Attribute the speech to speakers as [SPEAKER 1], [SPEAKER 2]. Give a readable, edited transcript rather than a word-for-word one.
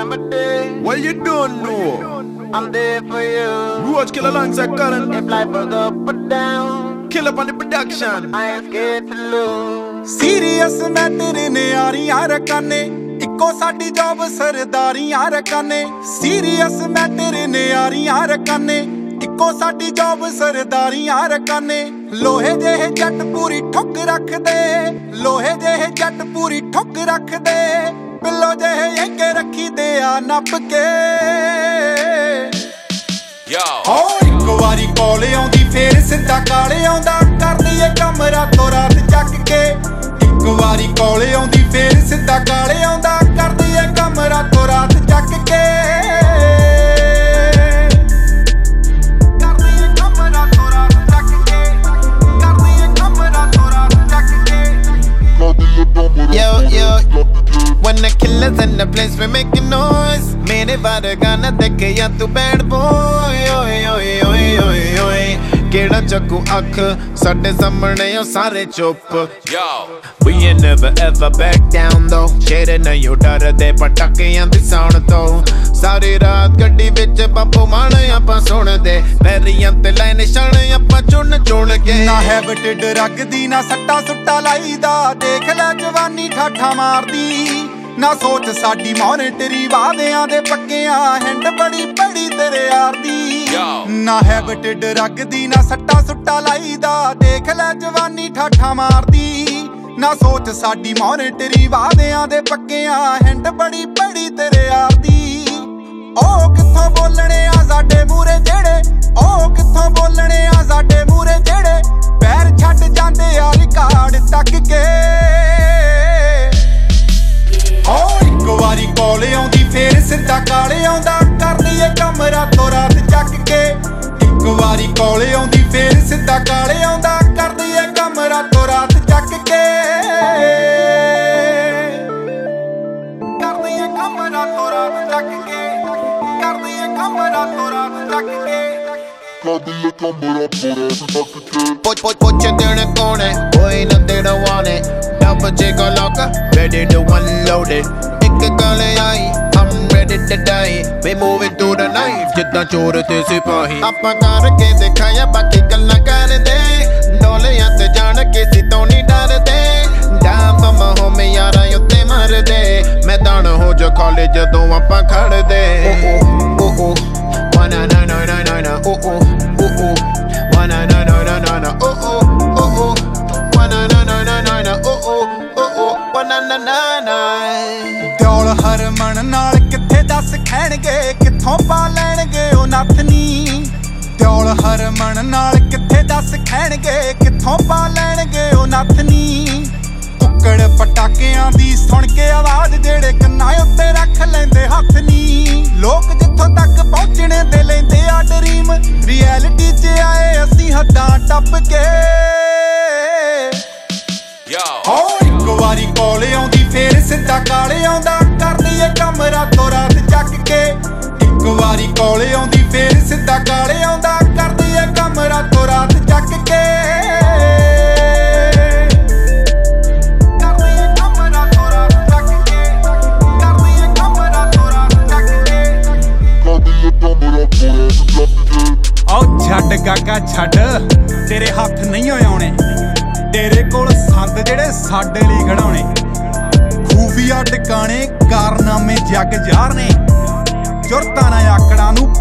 [SPEAKER 1] remember day.
[SPEAKER 2] Well, you don't know.
[SPEAKER 1] I'm there for you.
[SPEAKER 2] Roach Killer alongside Colin.
[SPEAKER 1] If life was up or down,
[SPEAKER 2] Kill up on the production.
[SPEAKER 1] I ain't scared to lose.
[SPEAKER 3] Serious matter ne yaariyan rakane, ਇੱਕੋ ਸਾਡੀ job ਸਰਦਾਰੀਆਂ ਰਕਾਨੇ। Serious matter ਨੇ yaariyan rakane, ਇੱਕੋ ਸਾਡੀ job ਸਰਦਾਰੀਆਂ ਰਕਾਨੇ। ਲੋਹੇ ਜਿਹੇ ਜੱਟ ਪੂਰੀ ਠੁੱਕ ਰੱਖਦੇ, ਲੋਹੇ ਜਿਹੇ ਜੱਟ ਪੂਰੀ ਠੁੱਕ ਰੱਖਦੇ। ਪਿੱਲੋ ਜਿਹੇ ਐਂਕੇ ਰੱਖੀਦੇ ਆ ਨੱਪ ਕੇ। ਇੱਕ ਵਾਰੀ ਕਾਲ ਆਉਂਦੀ ਫੇਰ ਸਿੱਧਾ ਕਾਲੇ ਆਉਂਦਾ, ਕਰ ਲਈਏ ਕੰਮ ਰਾਤੋਂ ਰਾਤ ਚੱਕ ਕੇ। ਇੱਕ ਵਾਰੀ ਕਾਲ ਆਉਂਦੀ ਫੇਰ ਸਿੱਧਾ ਕਾਲੇ ਆਉਂਦਾ, ਕਰ ਲਈਏ ਕੰਮ ਰਾਤੋਂ ਰਾਤ ਚੱਕ ਕੇ। ਕਰ ਲਈਏ ਕੰਮ ਰਾਤੋਂ ਰਾਤ ਚੱਕ ਕੇ, ਕਰ ਲਈਏ ਕੰਮ ਰਾਤੋਂ ਰਾਤ ਚੱਕ ਕੇ।
[SPEAKER 1] Yo, yo, when the killers in the place, we making noise. मेरे बारे गाना देखे या तू bad boy, ओए ओए ओए ओए ओए। केड़ा चक्कू अख साडे सामने ओ सारे चुप। Yo, we ain't never ever back down though। शेरे नहीं डरदे पटाकियां दी साउंड तो। सारी रात गड्डी विच बापू माण आपां सुणदे, पैरियां ते लाए निशान आपां चुन चुन के।
[SPEAKER 3] ना हैबिट ड्रग दी ना सट्टा सुट्टा लाईदा, देख ले जवानी ठाठा मारदी। ना सोच साडी मॉनिटरी वादियां दे पक्कियां, हैंड बड़ी बड़ी तेरे यार दी। ना हैबिट ड्रग दी ना सट्टा सुट्टा लाईदा, देख ले जवानी ठाठा मारदी। ना सोच साडी मॉनिटरी वादियां दे पक्कियां, हैंड बड़ी बड़ी तेरे यार दी। ओ कित्थों बोलणे आ साडे मूरे जेड़े, ओ कित्थों बोलणे आ साडे मूरे जेड़े, पैर छड्ड जांदे आ रिकार्ड तक के। ਇੱਕ ਵਾਰੀ ਕਾਲ ਆਉਂਦੀ ਫੇਰ ਸਿੱਧਾ ਕਾਲੇ ਆਉਂਦਾ, ਕਰ ਲਈਏ ਕੰਮ ਰਾਤੋਂ ਰਾਤ ਚੱਕ ਕੇ। ਇੱਕ ਵਾਰੀ ਕਾਲ ਆਉਂਦੀ ਫੇਰ ਸਿੱਧਾ ਕਾਲੇ ਆਉਂਦਾ, ਕਰ ਲਈਏ ਕੰਮ ਰਾਤੋਂ ਰਾਤ ਚੱਕ ਕੇ। ਕਰ ਲਈਏ ਕੰਮ ਰਾਤੋਂ ਰਾਤ ਚੱਕ ਕੇ, ਕਰ ਲਈਏ ਕੰਮ ਰਾਤੋਂ ਰਾਤ ਚੱਕ ਕੇ।
[SPEAKER 1] Put in the corner, boy, no they don't want it. Double check a locker, ready to unload it. Ikke gale aai, I'm ready to die. We moving through the night, ਜਿੱਦਾਂ ਚੋਰ ਤੇ ਸਿਪਾਹੀ। ਆਪਾਂ ਕਰਕੇ ਦਿਖਾਇਆ ਬਾਕੀ ਗੱਲਾਂ ਕਰਦੇ, ਡੋਲਿਆਂ ਤੇ ਜਾਣ ਕੇ ਸੀ ਤੋਂ ਨਹੀਂ ਡਰਦੇ। ਡਾਂਸ ਮਾ ਹੋ ਮੇ ਯਾਰਾਂ ਉੱਤੇ ਮਰਦੇ, ਮੈਦਾਨ ਹੋ ਜੋ ਖਾਲੀ ਜਦੋਂ ਆਪਾਂ ਖੜਦੇ। ਓ na na na na na na oh oh na na na na na na oh na na na na na na oh na na na na।
[SPEAKER 3] Deol ਹਰਮਨ ਨਾਲ ਕਿੱਥੇ ਦੱਸ ਖੈਣਗੇ, ਕਿੱਥੋਂ ਪਾ ਲੈਣਗੇ ਉਹ ਨੱਥ ਨੀ। ਦਿਓਲ ਹਰਮਨ ਨਾਲ ਕਿੱਥੇ ਦੱਸ ਖੈਣਗੇ, ਕਿੱਥੋਂ ਪਾ ਲੈਣਗੇ ਉਹ ਨੱਥ ਨੀ। ਕੁੱਕੜ ਪਟਾਕਿਆਂ ਦੀ ਸੁਣ ਕੇ ਆਵਾਜ਼, ਜਿਹੜੇ ਕੰਨਾਂ ਉੱਤੇ ਰੱਖ ਲੈਂਦੇ ਹੱਥ ਨੀ। ਲੋਕ ਜਿੱਥੋਂ ਤੱਕ ਪਹੁੰਚਣੇ ਦੇ ਲੈਂਦੇ ਆ ਡਰੀਮ, ਰਿਐਲਿਟੀ 'ਚ ਆਏ ਅਸੀਂ ਹੱਦਾਂ ਟੱਪ ਕੇ। ਇੱਕ ਵਾਰੀ ਕਾਲ ਆਉਂਦੀ ਫੇਰ ਸਿੱਧਾ ਕਾਲੇ ਆਉਂਦਾ, ਕਰ ਲਈਏ ਕੰਮ ਰਾਤੋਂ ਰਾਤ ਚੱਕ ਕੇ। ਇੱਕ ਵਾਰੀ ਕਾਲ ਆਉਂਦੀ ਫੇਰ ਸਿੱਧਾ ਕਾਲੇ ਆਉਂਦਾ, ਕਰ ਲਈਏ ਕੰਮ ਰਾਤੋਂ ਰਾਤ ਚੱਕ ਕੇ। ਛੱਡ ਗਾਗਾ ਛੱਡ, ਤੇਰੇ ਹੱਥ ਨਹੀਂ ਆਉਣੇ, ਤੇਰੇ ਕੋਲ ਸੰਦ ਜਿਹੜੇ ਸਾਡੇ ਲਈ ਖੜਾਉਣੇ। ਖੂਫੀਆ ਟਿਕਾਣੇ ਕਾਰਨਾਮੇ ਜੱਗ ਜ਼ਾਹਰ ਨੇ, ਜੁਰਤਾਂ ਨਾ ਆਕੜਾਂ ਨੂੰ